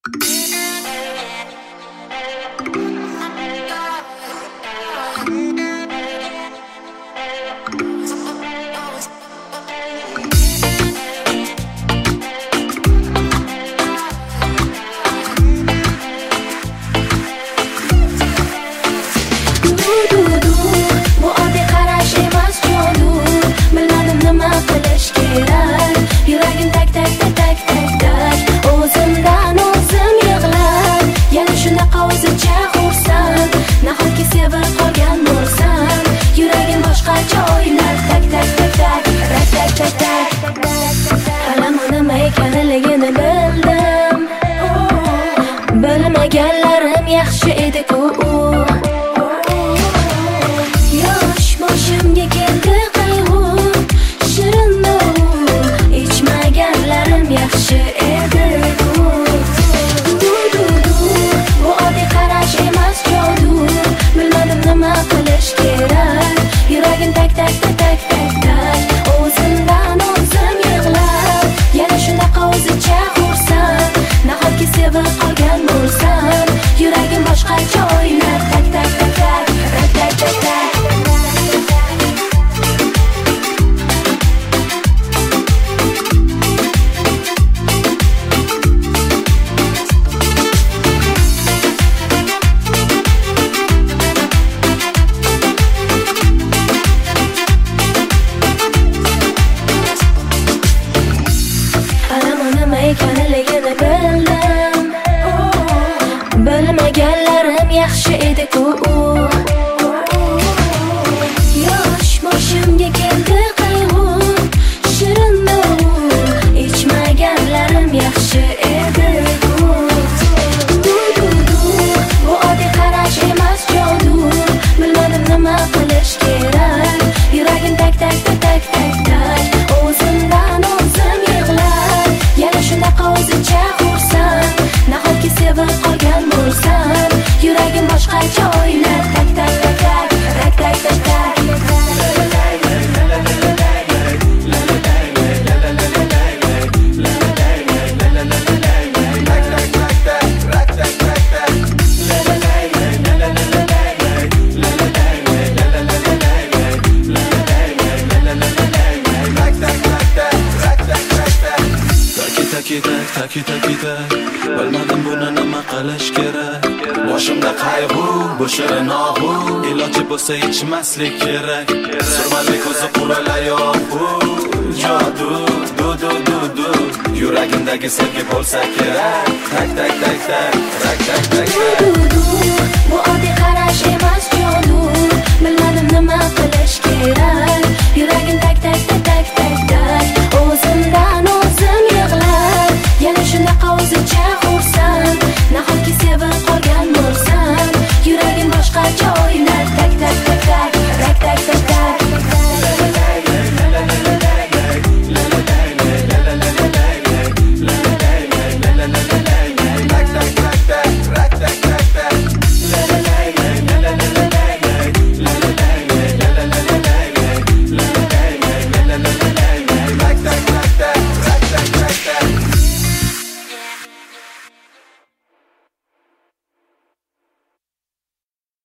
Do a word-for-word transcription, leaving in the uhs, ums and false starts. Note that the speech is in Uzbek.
ekanligini bildim. Bilmaganlarim yaxshi edi-ku. Yosh boshimga keldi qayg'u, shirin ichmaganlarim yaxshi edi-ku. Bu oddiy qarash emas jodu, bilmadim nima qilish kerak. Yuragim tak tak tak tak tak tak, o'zimdan o'zim yig'lab, yana shunaqa o'zicha xursand. Nahotki sevib qolgan bo'lsam, yuragim boshqacha o'ynar. Tak tak tak tak tak tak tak tak. Ekanligini bildim. Bilmaganlarim yaxshi edi-ku. Yosh boshimga keldi qayg'u, shirin ichmaganlarim yaxshi edi-ku. Bu oddiy qarash emas jodu, bilmadim nima qilish kerak. Yuragim tak tak tak tak tak tak, o'zimdan o'zim yig'lab, yana shunaqa o'zicha xursand. Nahotki sevib qolgan bo'lsam, yuragim boshqacha o'ynar. Tak tak tak tak tak tak tak tak. Taki taki tak, bilmadim buni nima qilish kerak. Boshimda qayg'u, bu shirin og'u, iloji bo'lsa ichmaslik kerak. Surmali ko'zi quralayoq bu jodu, du du du du, yuragimdagi sevgi bo'lsa kerak. Tak tak tak tak tak tak tak tak.